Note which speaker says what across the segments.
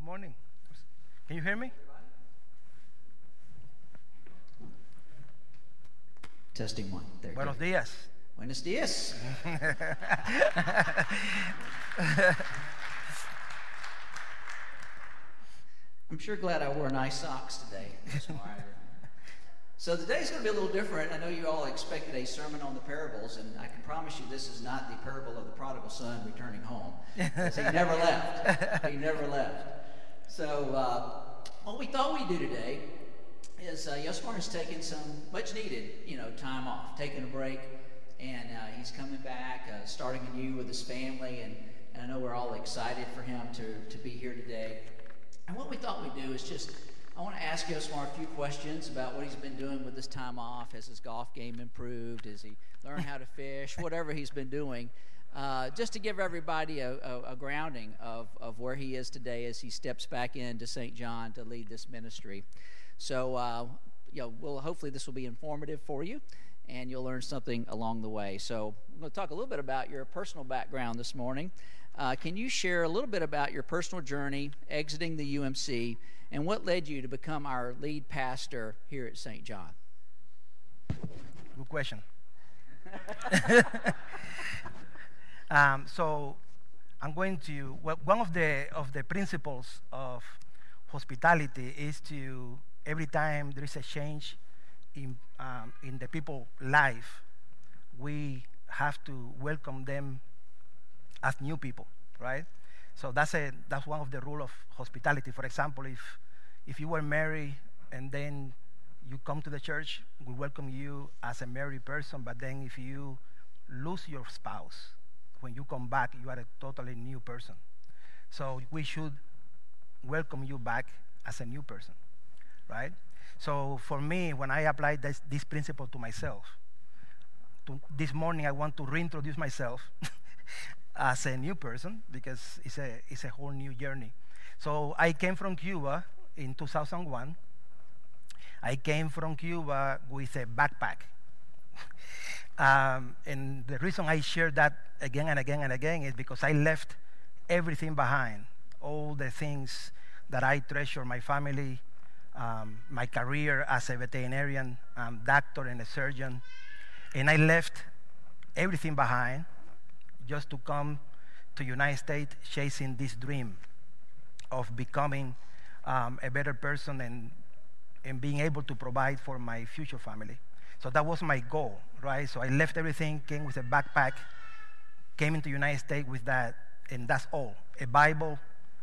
Speaker 1: Good morning. Can you hear me?
Speaker 2: Testing one. There.
Speaker 1: Buenos días.
Speaker 2: Buenos dias. I'm sure glad I wore nice socks today. So today's going to be a little different. I know you all expected a sermon on the parables, and I can promise you this is not the parable of the prodigal son returning home. Because he never left. He never left. So what we thought we'd do today is Yosmar has taken some much needed, time off, taking a break, and he's coming back, starting anew with his family, and I know we're all excited for him to be here today. And what we thought we'd do is I want to ask Yosmar a few questions about what he's been doing with his time off. Has his golf game improved? Has he learned how to fish? Whatever he's been doing, just to give everybody a grounding of where he is today as he steps back into St. John to lead this ministry. So, hopefully this will be informative for you, and you'll learn something along the way. So I'm going to talk a little bit about your personal background this morning. Can you share a little bit about your personal journey exiting the UMC and what led you to become our lead pastor here at St. John?
Speaker 1: Good question. So I'm going to, one of the principles of hospitality is to, every time there is a change in the people's life, we have to welcome them as new people, right? So that's one of the rules of hospitality. For example, if you were married and then you come to the church, we welcome you as a married person, but then if you lose your spouse, when you come back, you are a totally new person. So we should welcome you back as a new person, right? So for me, when I applied this principle to myself, this morning I want to reintroduce myself as a new person because it's a whole new journey. So I came from Cuba in 2001. I came from Cuba with a backpack. And the reason I share that again and again and again is because I left everything behind, all the things that I treasure, my family, my career as a veterinarian, doctor and a surgeon, and I left everything behind just to come to United States chasing this dream of becoming a better person and being able to provide for my future family. So that was my goal, right? So I left everything, came with a backpack, came into United States with that, and that's all. A Bible,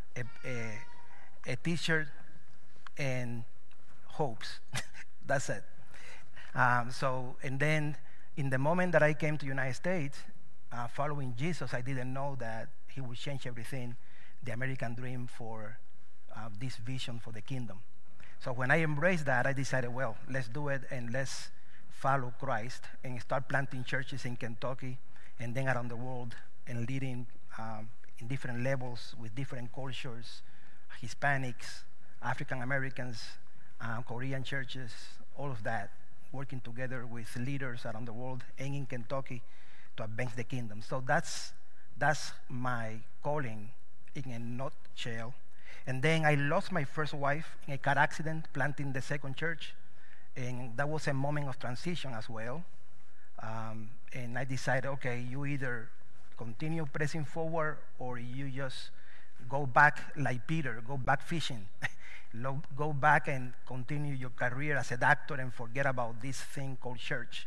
Speaker 1: a T-shirt, and hopes. That's it. And then in the moment that I came to United States, following Jesus, I didn't know that he would change everything, the American dream for this vision for the kingdom. So when I embraced that, I decided, well, let's do it and let's follow Christ and start planting churches in Kentucky and then around the world and leading in different levels with different cultures, Hispanics, African Americans, Korean churches, all of that, working together with leaders around the world and in Kentucky to advance the kingdom. So that's my calling in a nutshell. And then I lost my first wife in a car accident planting the second church, and that was a moment of transition as well. And I decided, okay, you either continue pressing forward or you just go back like Peter, go back fishing. Go back and continue your career as a doctor and forget about this thing called church,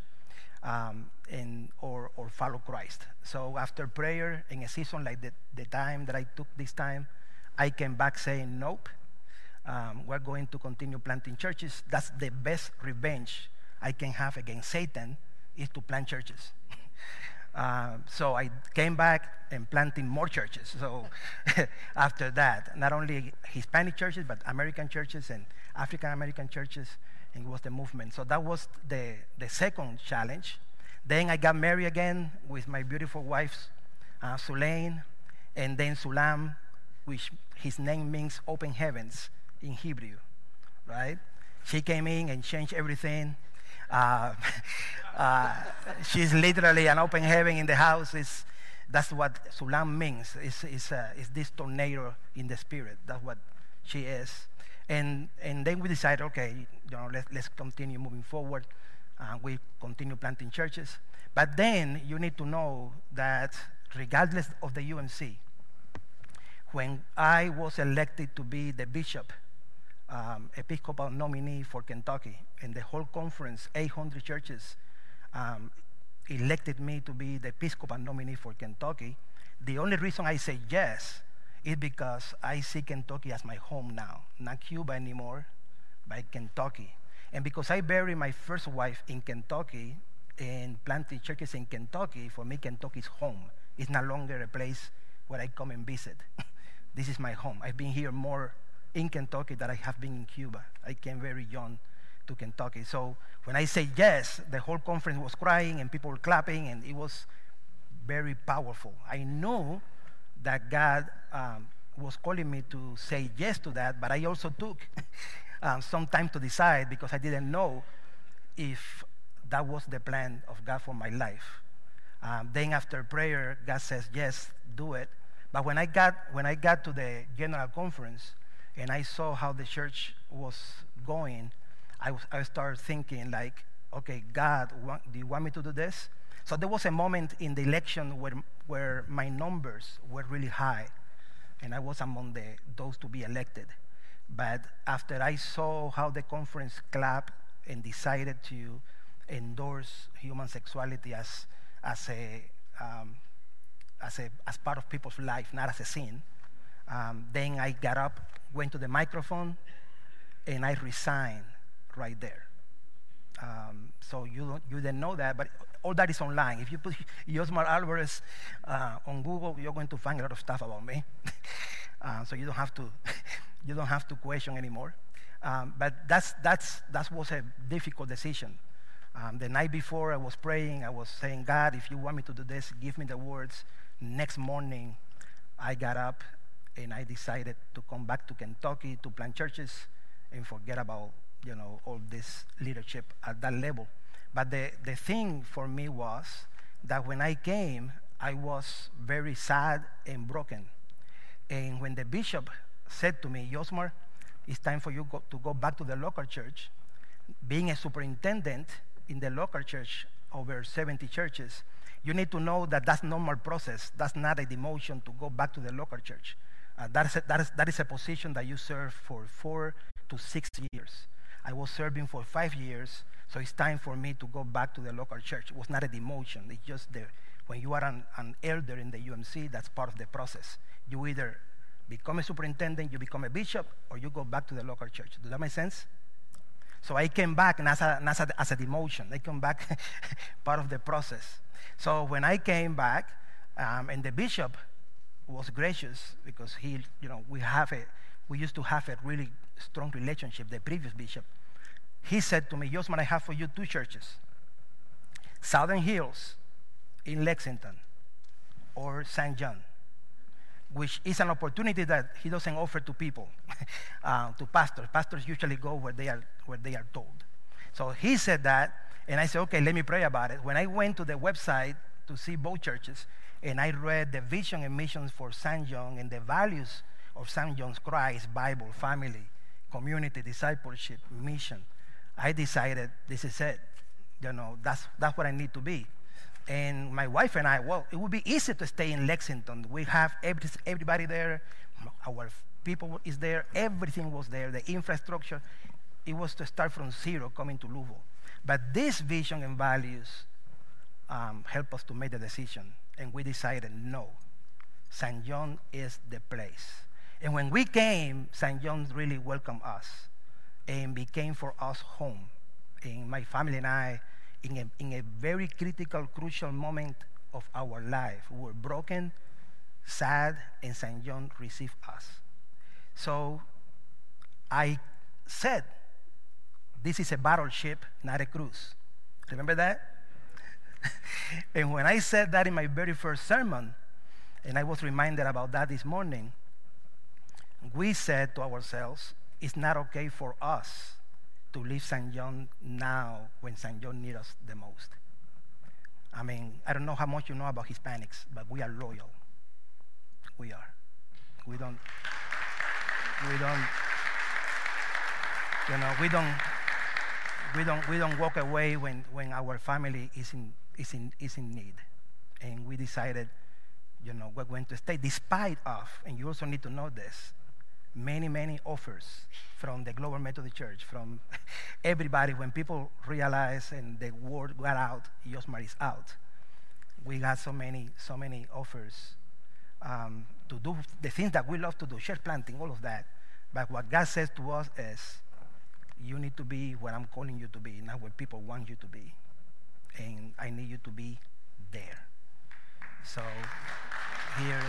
Speaker 1: or follow Christ. So after prayer in a season like the time that I took this time, I came back saying, nope, we're going to continue planting churches. That's the best revenge I can have against Satan, is to plant churches. So I came back and planting more churches. So after that, not only Hispanic churches, but American churches and African American churches, and it was the movement. So that was the second challenge. Then I got married again with my beautiful wife, Sulaim, and then Sulam, which his name means open heavens in Hebrew, right? She came in and changed everything. She's literally an open heaven in the house. That's what Sulam means. It's this tornado in the spirit. That's what She is. And then we decided, okay, let's continue moving forward. We continue planting churches. But then you need to know that regardless of the UMC, when I was elected to be the bishop, Episcopal nominee for Kentucky, and the whole conference, 800 churches, elected me to be the Episcopal nominee for Kentucky, the only reason I say yes is because I see Kentucky as my home now, not Cuba anymore, but Kentucky. And because I buried my first wife in Kentucky and planted churches in Kentucky, for me, Kentucky is home. It's no longer a place where I come and visit. This is my home. I've been here more in Kentucky than I have been in Cuba. I came very young to Kentucky. So when I say yes, the whole conference was crying and people were clapping, and it was very powerful. I knew that God was calling me to say yes to that, but I also took some time to decide because I didn't know if that was the plan of God for my life. Then after prayer, God says, yes, do it. But when I got to the general conference and I saw how the church was going, I started thinking like, okay, God, do you want me to do this? So there was a moment in the election where my numbers were really high, and I was among those to be elected. But after I saw how the conference clapped and decided to endorse human sexuality as part of people's life, not as a sin, then I got up, went to the microphone, and I resigned right there. So you didn't know that, but all that is online. If you put Yosmar Alvarez on Google, you're going to find a lot of stuff about me. So you don't have to question anymore. But that was a difficult decision. The night before I was praying, I was saying, God, if you want me to do this, give me the words. Next morning, I got up and I decided to come back to Kentucky to plant churches and forget about all this leadership at that level. But the thing for me was that when I came, I was very sad and broken. And when the bishop said to me, Yosmar, it's time for you to go back to the local church, being a superintendent in the local church over 70 churches, you need to know that that's normal process. That's not a demotion to go back to the local church. That is a position that you serve for 4 to 6 years. I was serving for 5 years, so it's time for me to go back to the local church. It was not a demotion. It's just when you are an elder in the UMC, that's part of the process. You either become a superintendent, you become a bishop, or you go back to the local church. Does that make sense? So I came back and as a demotion. I came back part of the process. So when I came back, and the bishop was gracious because we used to have a really strong relationship, the previous bishop. He said to me, Yosman, I have for you 2 churches, Southern Hills in Lexington or St. John, which is an opportunity that he doesn't offer to people, to pastors. Pastors usually go where they are told. So he said that, and I said, okay, let me pray about it. When I went to the website to see both churches, and I read the vision and missions for St. John and the values of St. John's Christ, Bible, family, community, discipleship, mission, I decided this is it. That's what I need to be. And my wife and I, it would be easy to stay in Lexington. We have everybody there. Our people is there. Everything was there. The infrastructure. It was to start from zero coming to Louisville. But this vision and values helped us to make the decision. And we decided, no, St. John is the place. And when we came, St. John really welcomed us and became for us home. And my family and I, in a very critical, crucial moment of our life, we were broken, sad, and St. John received us. So I said, this is a battleship, not a cruise. Remember that? And when I said that in my very first sermon, and I was reminded about that this morning, we said to ourselves, it's not okay for us to leave St. John now when St. John needs us the most. I mean, I don't know how much you know about Hispanics, but we are loyal. We are. We don't. We don't, we don't walk away when our family is in need. And we decided, we're going to stay despite of, and you also need to know this, many offers from the Global Methodist Church, from everybody. When people realize and the word got out, Yosmar is out. We got so many offers to do the things that we love to do, church planting, all of that. But what God says to us is, you need to be where I'm calling you to be, not where people want you to be. And I need you to be there. So here's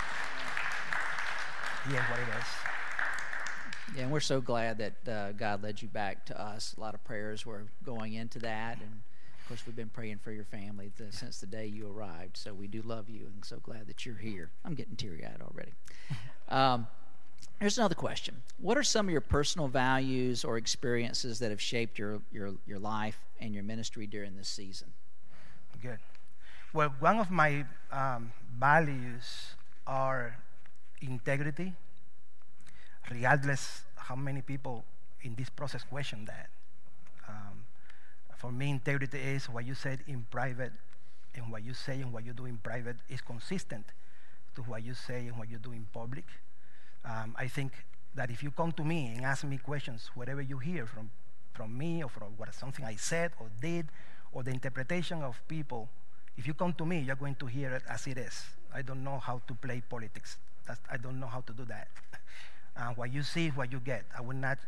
Speaker 1: what it is.
Speaker 2: Yeah, and we're so glad that God led you back to us. A lot of prayers were going into that, and of course we've been praying for your family since the day you arrived. So we do love you, and so glad that you're here. I'm getting teary-eyed already. Here's another question. What are some of your personal values or experiences that have shaped your life and your ministry during this season?
Speaker 1: Good. Well, one of my values are integrity, regardless how many people in this process question that. For me, integrity is what you said in private, and what you say and what you do in private is consistent to what you say and what you do in public. I think that if you come to me and ask me questions, whatever you hear from me or from something I said or did, or the interpretation of people, if you come to me, you're going to hear it as it is. I don't know how to play politics. I don't know how to do that. What you see is what you get. I would not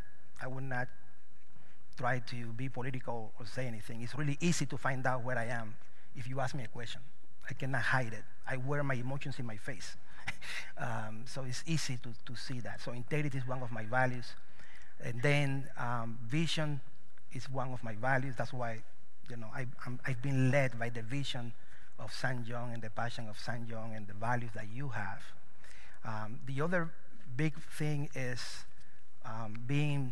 Speaker 1: try to be political or say anything. It's really easy to find out where I am if you ask me a question. I cannot hide it. I wear my emotions in my face. So it's easy to see that. So integrity is one of my values. And then vision is one of my values. That's why, I've been led by the vision of St. John and the passion of St. John and the values that you have. The other big thing is being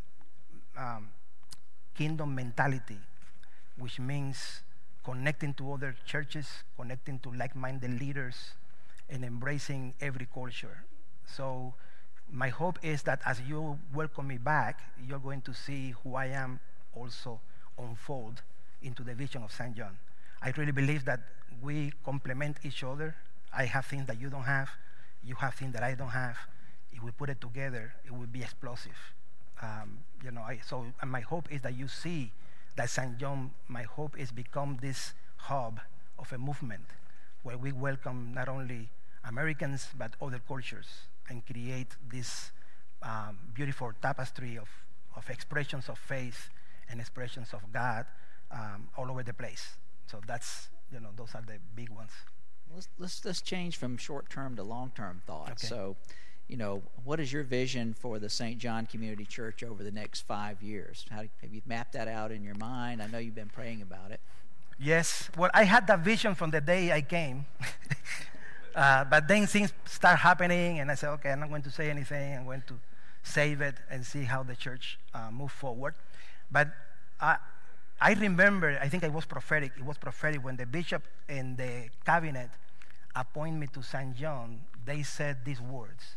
Speaker 1: kingdom mentality, which means connecting to other churches, connecting to like-minded leaders, and embracing every culture. So my hope is that as you welcome me back, you're going to see who I am also unfold into the vision of St. John. I really believe that we complement each other. I have things that you don't have. You have things that I don't have. If we put it together, it will be explosive. So my hope is that you see that St. John, my hope is become this hub of a movement where we welcome not only Americans but other cultures and create this beautiful tapestry of expressions of faith and expressions of God all over the place. So that's, those are the big ones.
Speaker 2: Let's change from short-term to long-term thoughts. Okay. So, what is your vision for the St. John Community Church over the next 5 years? Have you mapped that out in your mind? I know you've been praying about it.
Speaker 1: Yes. Well, I had that vision from the day I came. But then things start happening, and I said, okay, I'm not going to say anything. I'm going to save it and see how the church move forward. But I remember, I think it was prophetic. It was prophetic when the bishop and the cabinet appointed me to St. John. They said these words.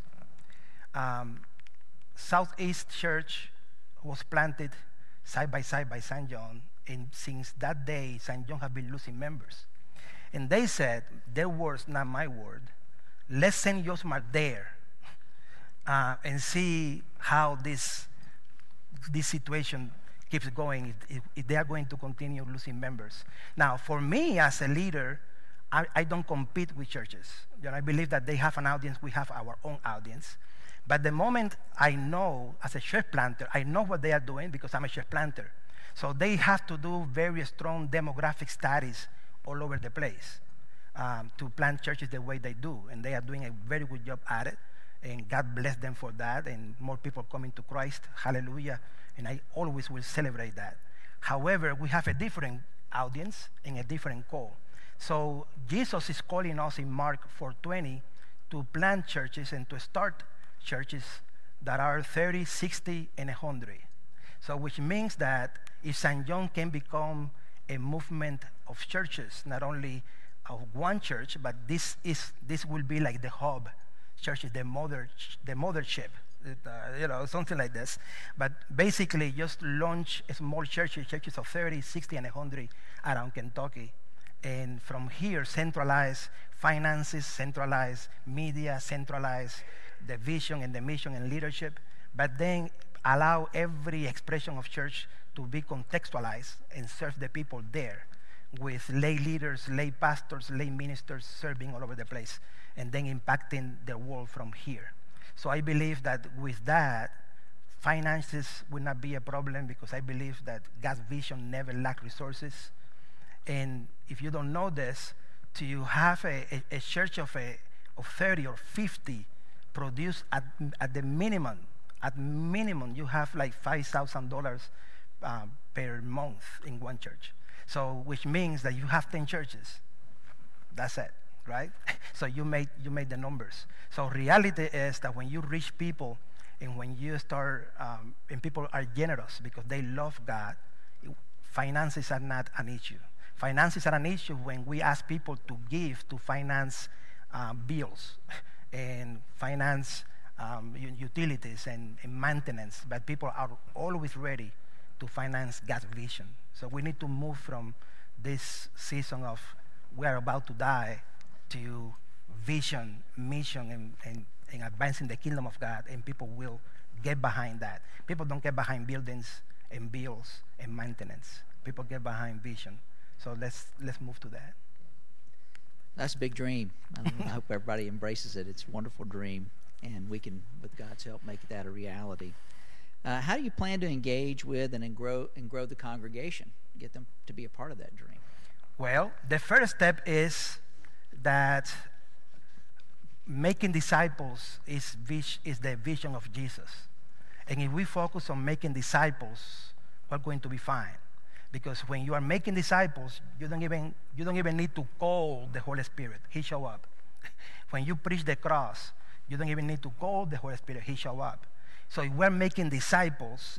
Speaker 1: Southeast Church was planted side by side by St. John, and since that day, St. John have been losing members. And they said, their words, not my word, let's send Yosmar there and see how this situation keeps going, if they are going to continue losing members. Now, for me as a leader, I don't compete with churches. I believe that they have an audience, we have our own audience. But the moment I know, as a church planter, I know what they are doing because I'm a church planter. So they have to do very strong demographic studies all over the place to plant churches the way they do. And they are doing a very good job at it. And God bless them for that. And more people coming to Christ. Hallelujah. And I always will celebrate that. However, we have a different audience and a different call. So Jesus is calling us in Mark 4:20 to plant churches and to start churches that are 30, 60, and 100. So which means that if St. John can become a movement of churches, not only of one church, but this will be like the hub churches, the mothership something like this. But basically, just launch small churches of 30, 60, and 100 around Kentucky. And from here, centralize finances, centralize media, centralize the vision and the mission and leadership, but then allow every expression of church to be contextualized and serve the people there with lay leaders, lay pastors, lay ministers serving all over the place, and then impacting the world from here. So I believe that with that, finances will not be a problem, because I believe that God's vision never lacks resources. And if you don't know this, to have a church of 30 or 50 produce at the minimum, you have like $5,000 per month in one church. So which means that you have 10 churches. That's it, right? So you made the numbers. So reality is that when you reach people, and when you start, and people are generous because they love God, finances are not an issue. Finances are an issue when we ask people to give to finance bills and finance utilities and maintenance, but people are always ready to finance God's vision. So we need to move from this season of we are about to die to vision, mission, and advancing the kingdom of God, and people will get behind that. People don't get behind buildings and bills and maintenance. People get behind vision. So let's move to that.
Speaker 2: That's a big dream. I hope everybody embraces it. It's a wonderful dream, and we can, with God's help, make that a reality. How do you plan to engage with and grow the congregation, get them to be a part of that dream?
Speaker 1: Well, the first step is that making disciples is the vision of Jesus. And if we focus on making disciples, we're going to be fine. Because when you are making disciples, you don't even need to call the Holy Spirit. He show up. When you preach the cross, you don't even need to call the Holy Spirit. He show up. So if we're making disciples,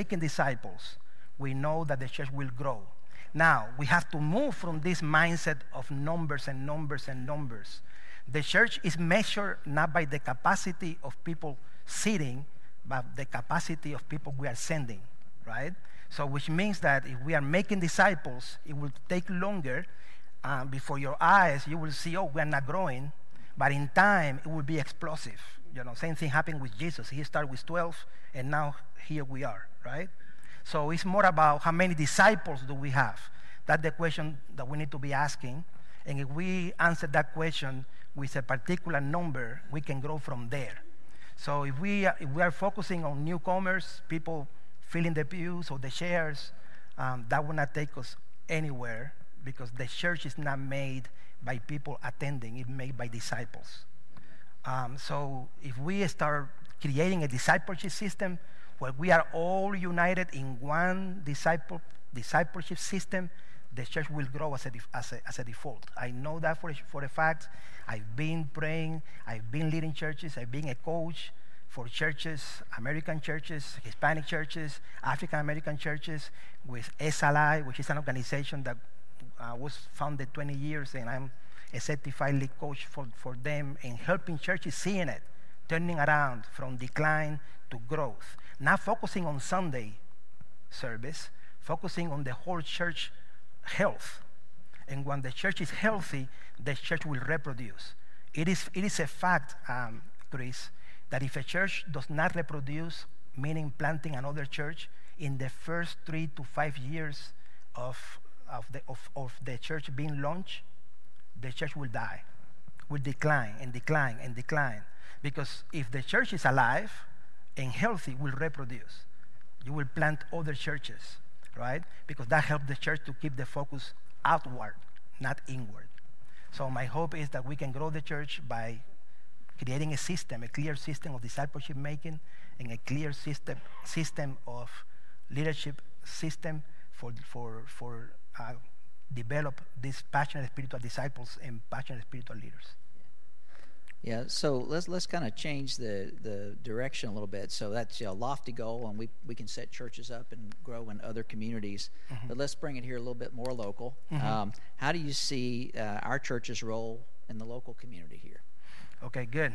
Speaker 1: we know that the church will grow. Now, we have to move from this mindset of numbers and numbers and numbers. The church is measured not by the capacity of people sitting, but the capacity of people we are sending, right? So which means that if we are making disciples, it will take longer. Before your eyes, you will see, we're not growing. But in time, it will be explosive. Same thing happened with Jesus. He started with 12, and now here we are, right? So it's more about how many disciples do we have. That's the question that we need to be asking. And if we answer that question with a particular number, we can grow from there. So if we are focusing on newcomers, people filling the pews or the chairs, that will not take us anywhere, because the church is not made by people attending, it's made by disciples. So if we start creating a discipleship system where we are all united in one discipleship system, the church will grow as a default. I know that for a fact. I've been praying, I've been leading churches, I've been a coach for churches, American churches, Hispanic churches, African American churches, with SLI, which is an organization that was founded 20 years, and I'm a certified lead coach for them, and helping churches seeing it, turning around from decline to growth. Not focusing on Sunday service, focusing on the whole church health. And when the church is healthy, the church will reproduce. It is a fact, Chris, that if a church does not reproduce, meaning planting another church, in the first 3 to 5 years of the church being launched, the church will die, will decline and decline and decline. Because if the church is alive and healthy, will reproduce. You will plant other churches, right? Because that helps the church to keep the focus outward, not inward. So my hope is that we can grow the church by creating a clear system of discipleship making, and a clear system of leadership system for develop these passionate spiritual disciples and passionate spiritual leaders.
Speaker 2: Yeah, so let's kind of change the direction a little bit. So that's a lofty goal, and we can set churches up and grow in other communities. Mm-hmm. But let's bring it here a little bit more local. Mm-hmm. How do you see our church's role in the local community here?
Speaker 1: Okay, good.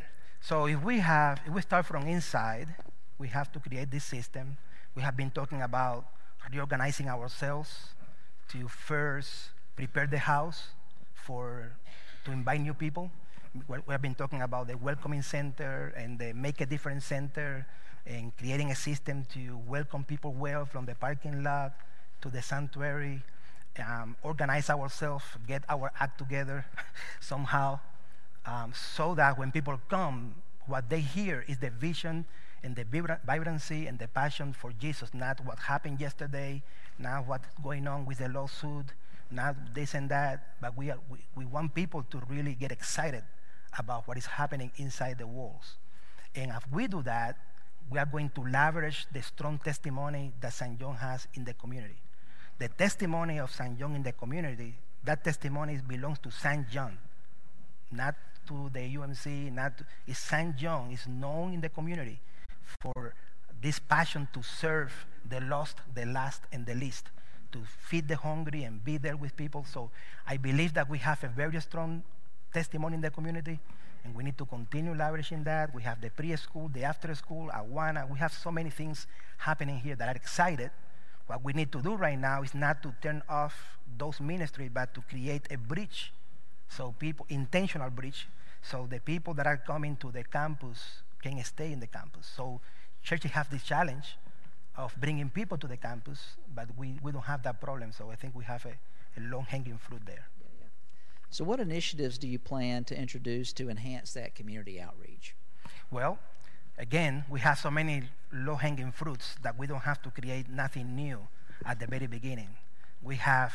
Speaker 1: So if we start from inside, we have to create this system. We have been talking about reorganizing ourselves to first prepare the house to invite new people. We have been talking about the welcoming center and the Make a Difference center and creating a system to welcome people well from the parking lot to the sanctuary, organize ourselves, get our act together somehow, so that when people come, what they hear is the vision and the vibrancy and the passion for Jesus, not what happened yesterday, not what's going on with the lawsuit, not this and that, but we want people to really get excited about what is happening inside the walls. And if we do that, we are going to leverage the strong testimony that St. John has in the community. The testimony of St. John in the community, that testimony belongs to St. John, not to the UMC, it's St. John is known in the community for this passion to serve the lost, the last, and the least, to feed the hungry and be there with people. So I believe that we have a very strong testimony in the community, and we need to continue leveraging that. We have the preschool, the after school, Awana. We have so many things happening here that are excited. What we need to do right now is not to turn off those ministries, but to create a bridge, so people, intentional bridge, so the people that are coming to the campus can stay in the campus. So churches have this challenge of bringing people to the campus, but we don't have that problem. So I think we have a long-hanging fruit there.
Speaker 2: So what initiatives do you plan to introduce to enhance that community outreach?
Speaker 1: Well, again, we have so many low-hanging fruits that we don't have to create nothing new at the very beginning. We have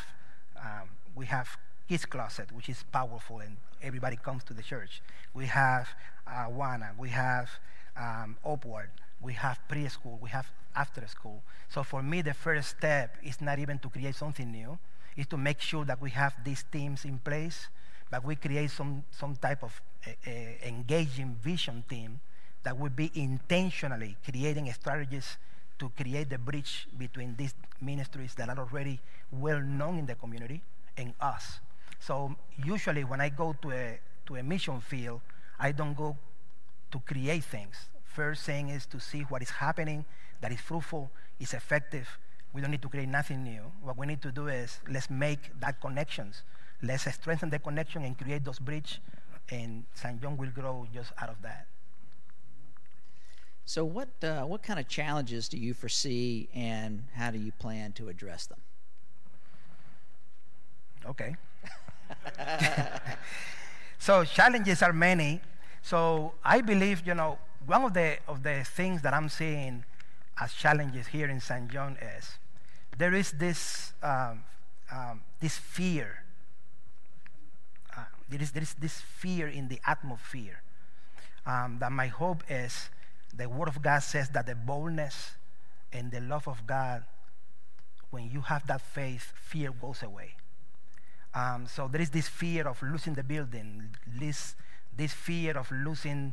Speaker 1: Kids Closet, which is powerful, and everybody comes to the church. We have Awana, we have Upward, we have preschool, we have after school. So for me, the first step is not even to create something new, is to make sure that we have these teams in place, but we create some type of engaging vision team that would be intentionally creating strategies to create the bridge between these ministries that are already well known in the community and us. So usually when I go to a mission field, I don't go to create things. First thing is to see what is happening, that is fruitful, is effective. We don't need to create nothing new. What we need to do is let's make that connections. Let's strengthen the connection and create those bridges, and St. John will grow just out of that.
Speaker 2: So what kind of challenges do you foresee, and how do you plan to address them?
Speaker 1: Okay. So challenges are many. So I believe, one of the things that I'm seeing as challenges here in St. John is there is this fear. There is this fear in the atmosphere. That my hope is the Word of God says that the boldness and the love of God, when you have that faith, fear goes away. So there is this fear of losing the building, this fear of losing,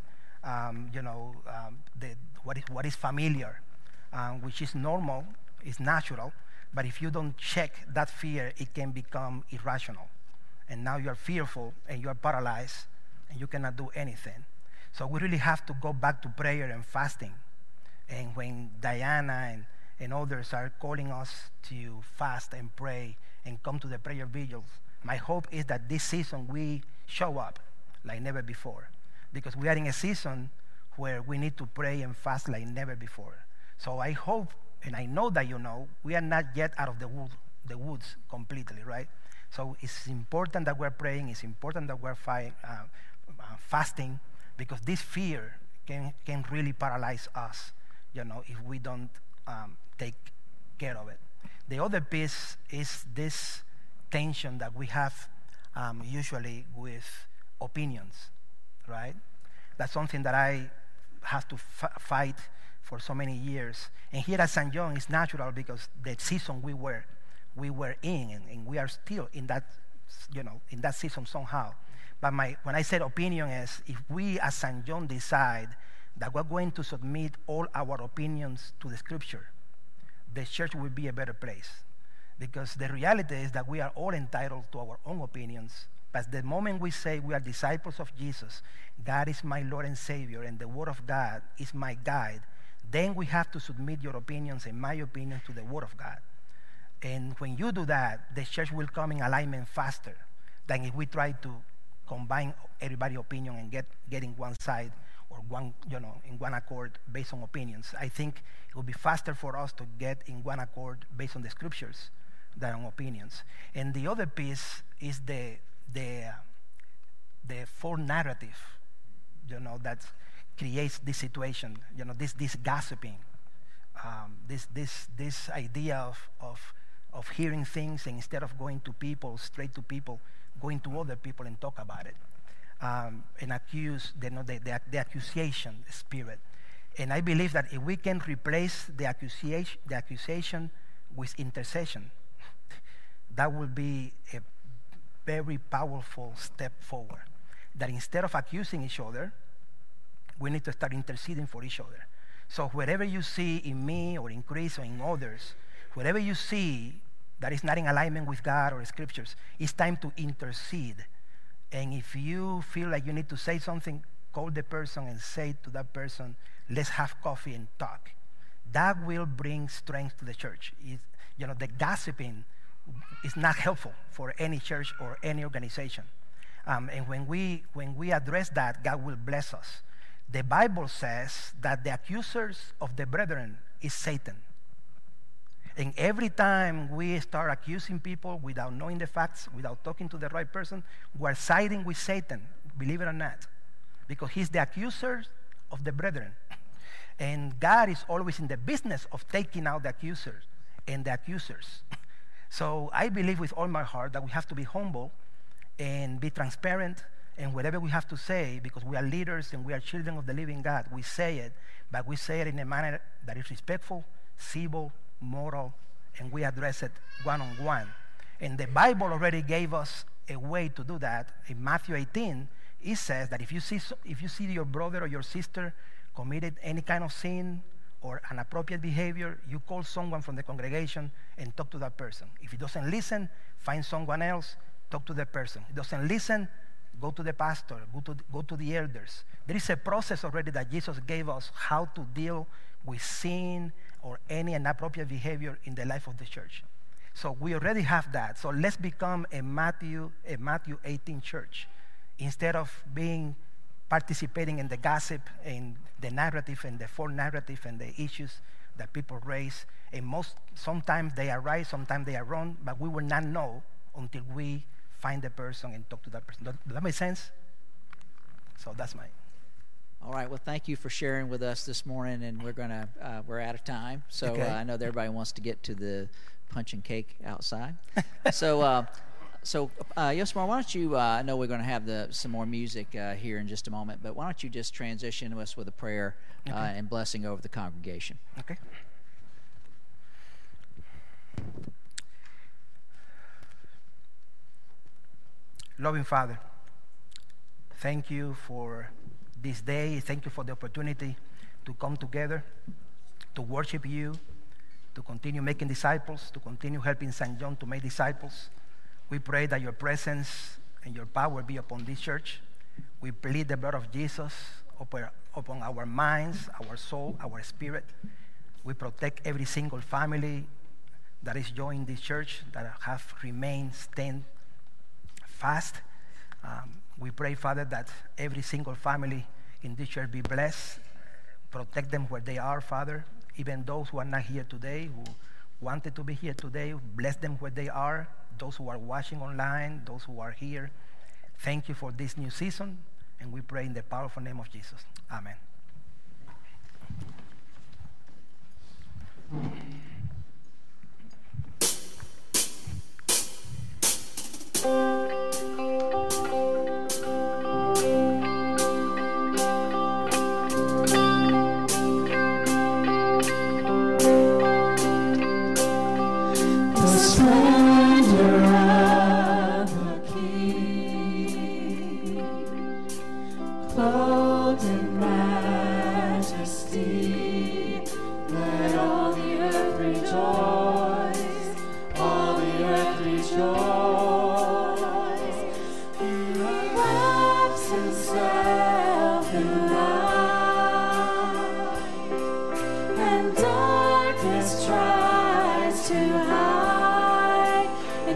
Speaker 1: what is familiar, which is normal, is natural. But if you don't check that fear, it can become irrational. And now you are fearful and you are paralyzed and you cannot do anything. So we really have to go back to prayer and fasting. And when Diana and others are calling us to fast and pray and come to the prayer vigils, my hope is that this season we show up like never before, because we are in a season where we need to pray and fast like never before. So I hope, and I know that we are not yet out of the woods completely, right? So it's important that we're praying. It's important that we're fasting, because this fear can really paralyze us, if we don't take care of it. The other piece is this tension that we have usually with opinions, right? That's something that I have to fight for so many years. And here at St. John, it's natural because the season we were in, and we are still in that, in that season somehow. But when I said opinion is, if we as St. John decide that we're going to submit all our opinions to the Scripture, the church will be a better place. Because the reality is that we are all entitled to our own opinions But the moment we say we are disciples of Jesus, God is my Lord and Savior, and the Word of God is my guide, then we have to submit your opinions and my opinions to the Word of God. And when you do that, the church will come in alignment faster than if we try to combine everybody's opinion and get in one side or in one accord based on opinions. I think it will be faster for us to get in one accord based on the scriptures than on opinions. And the other piece is the false narrative, that creates this situation. This gossiping, this idea of hearing things, and instead of going to people, straight to people, going to other people and talk about it, and accuse the accusation spirit. And I believe that if we can replace the accusation with intercession, that will be a very powerful step forward. That instead of accusing each other, we need to start interceding for each other. So whatever you see in me or in Chris or in others, whatever you see that is not in alignment with God or scriptures, it's time to intercede. And if you feel like you need to say something, call the person and say to that person, let's have coffee and talk. That will bring strength to the church. The gossiping is not helpful for any church or any organization. And when we address that, God will bless us. The Bible says that the accusers of the brethren is Satan. And every time we start accusing people without knowing the facts, without talking to the right person, we're siding with Satan, believe it or not, because he's the accuser of the brethren. And God is always in the business of taking out the accusers and the accusers. So I believe with all my heart that we have to be humble and be transparent, and whatever we have to say, because we are leaders and we are children of the living God, we say it, but we say it in a manner that is respectful, civil, moral, and we address it one-on-one. And the Bible already gave us a way to do that. In Matthew 18, it says that if you see your brother or your sister committed any kind of sin or inappropriate behavior, you call someone from the congregation and talk to that person. If he doesn't listen, find someone else, talk to the person. If he doesn't listen, go to the pastor, go to the elders. There is a process already that Jesus gave us how to deal with sin or any inappropriate behavior in the life of the church. So we already have that. So let's become a Matthew 18 church. Instead of participating in the gossip and the narrative and the false narrative and the issues that people raise. And sometimes they are right, sometimes they are wrong, but we will not know until we find the person and talk to that person. Does that make sense? So that's mine.
Speaker 2: All right. Well, thank you for sharing with us this morning, and we're out of time. So
Speaker 1: Okay.
Speaker 2: I know that everybody wants to get to the punch and cake outside. So Yosemar, why don't you? I know we're going to have some more music here in just a moment, but why don't you just transition to us with a prayer and blessing over the congregation?
Speaker 1: Okay. Loving Father, thank you for this day. Thank you for the opportunity to come together, to worship you, to continue making disciples, to continue helping St. John to make disciples. We pray that your presence and your power be upon this church. We plead the blood of Jesus upon our minds, our soul, our spirit. We protect every single family that is joining this church, that have remained stand fast. We pray, Father, that every single family in this church be blessed. Protect them where they are, Father. Even those who are not here today, who wanted to be here today, bless them where they are. Those who are watching online, those who are here. Thank you for this new season, and we pray in the powerful name of Jesus. Amen.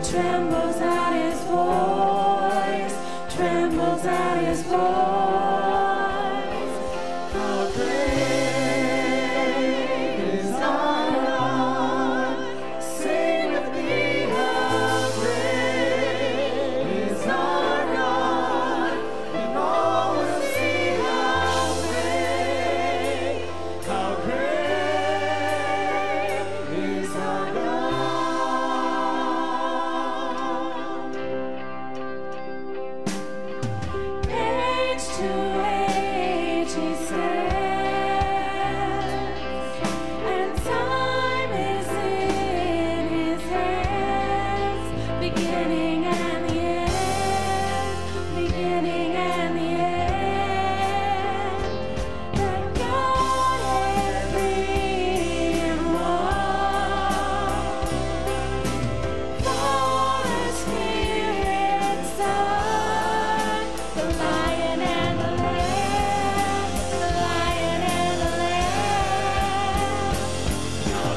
Speaker 3: trembles at his voice, trembles at his voice. How great is our God. Sing with me, how great is our God. And all will see how great is our God. Age to age he stands, and time is in his hands. Beginning and the end, beginning and the end. That God and three in one. Father, Spirit, Son, the Lion and the Lamb, the Lion and the Lamb. How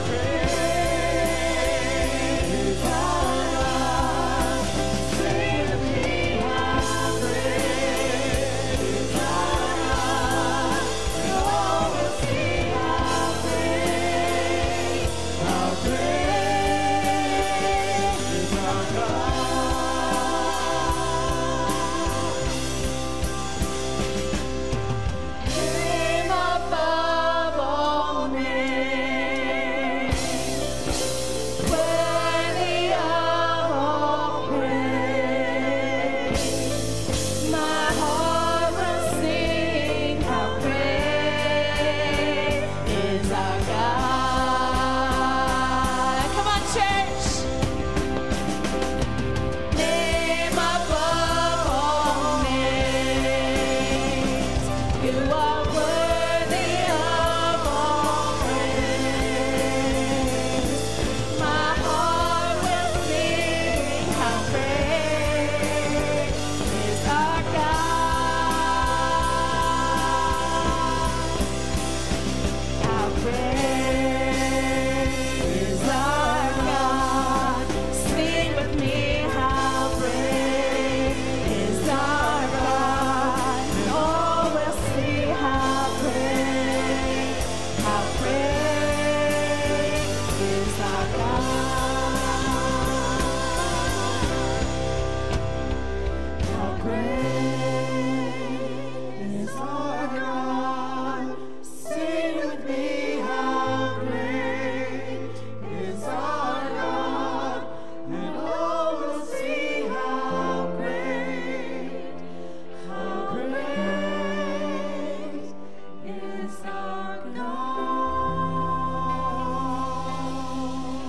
Speaker 3: great is our God. Sing with me, how great is our God. And all will see how great is our God. Name above all names, worthy of all praise. My heart will sing how great is our God. Come on, church. Name above all names. You are worthy of all praise. My heart will sing how great is our God. How great is our God. Sing with me, how great is our God. And all will see how great is our God. How great is our God. Sing with me, how great is our God. And all will see how great is our God.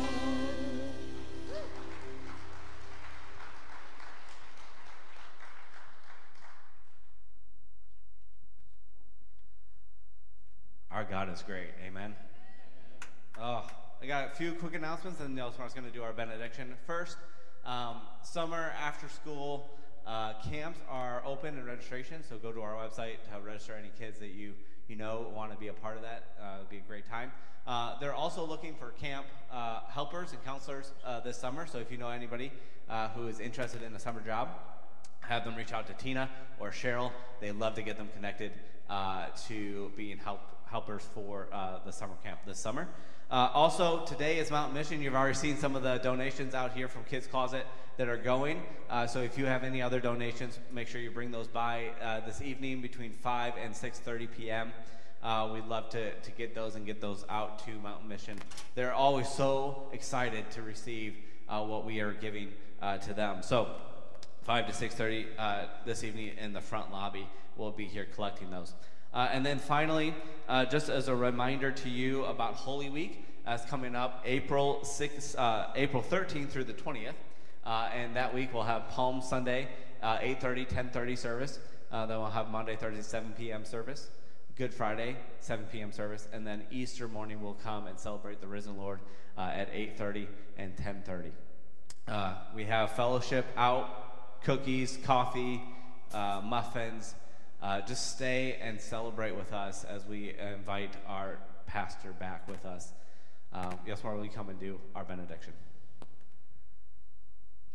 Speaker 4: Our God is great. Amen. Oh, I got a few quick announcements, and Neilsmart's going to do our benediction. First, summer after school camps are open in registration, so go to our website to register any kids that you know want to be a part of that. It'll be a great time. They're also looking for camp helpers and counselors this summer, so if you know anybody who is interested in a summer job, have them reach out to Tina or Cheryl. They'd love to get them connected to being helpers for the summer camp this summer. Also, today is Mountain Mission. You've already seen some of the donations out here from Kids Closet that are going. So if you have any other donations, make sure you bring those by this evening between 5 and 6:30 p.m. We'd love to get those and get those out to Mountain Mission. They're always so excited to receive what we are giving to them. So 5 to 6:30 this evening in the front lobby, we'll be here collecting those. And then finally, just as a reminder to you about Holy Week, that's coming up April 13th through the 20th. And that week we'll have Palm Sunday, 8:30, 10:30 service. Then we'll have Monday, Thursday, 7 p.m. service. Good Friday, 7 p.m. service. And then Easter morning we'll come and celebrate the risen Lord at 8:30 and 10:30. We have fellowship out, cookies, coffee, muffins. Just stay and celebrate with us as we invite our pastor back with us. Yes, Mark, will you come and do our benediction?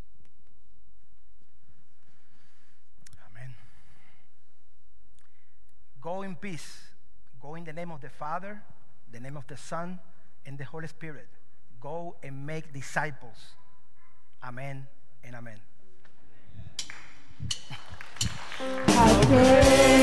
Speaker 1: peace. Go in the name of the Father, the name of the Son, and the Holy Spirit. Go and make disciples. Amen and amen.
Speaker 3: I pray.